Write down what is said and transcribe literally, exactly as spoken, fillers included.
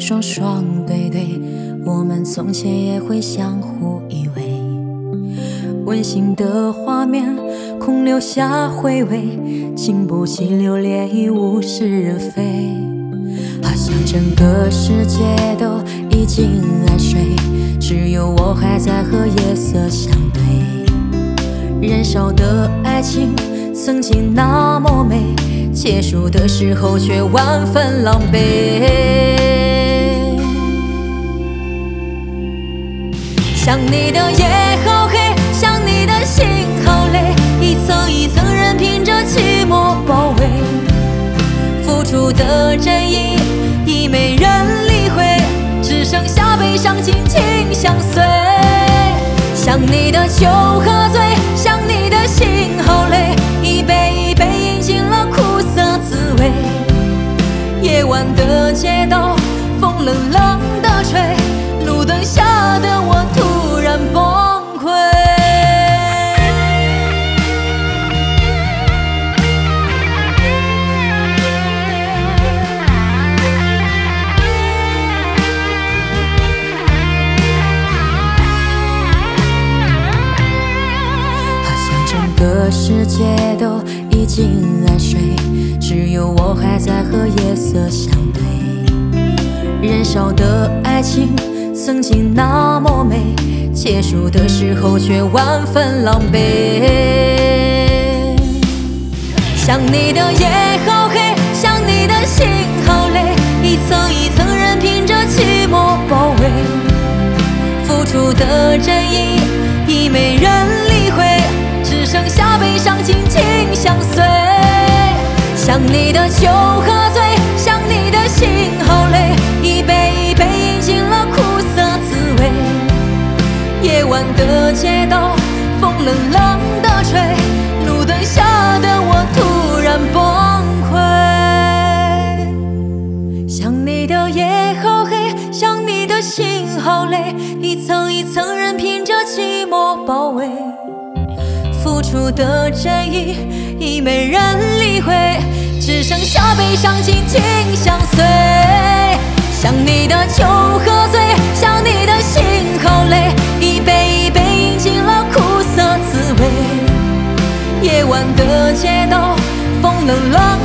双双对对，我们从前也会相互依偎。温馨的画面，空留下回味，经不起流连已物是人非。好像整个世界都已经安睡，只有我还在和夜色相对。燃烧的爱情曾经那么美，结束的时候却万分狼狈。想你的夜好黑，想你的心好累，一层一层任凭着寂寞包围，付出的真意已没人理会，只剩下悲伤紧紧相随。想你的酒喝醉，想你的心好累，一杯一杯饮尽了苦涩滋味。夜晚的街道，风冷冷的吹，路灯下的我突然崩溃。这世界都已经安睡，只有我还在和夜色相对。燃烧的爱情曾经那么美，结束的时候却万分狼狈。想你的夜好黑，想你的心好累，一层一层任凭着寂寞包围，付出的真意已没人理会，只剩下悲伤紧紧相随。想你的酒喝醉，想你的心好累，一杯一杯饮尽了苦涩滋味。夜晚的街道，风冷冷的吹，路灯下的我突然崩溃。想你的夜好黑，想你的心好累，一层一层任凭着寂寞包围，付出的真意已没人理会，只剩下悲伤紧紧相随。想你的酒喝醉，想你的心好累，一杯一杯饮尽了苦涩滋味。夜晚的街道，风冷冷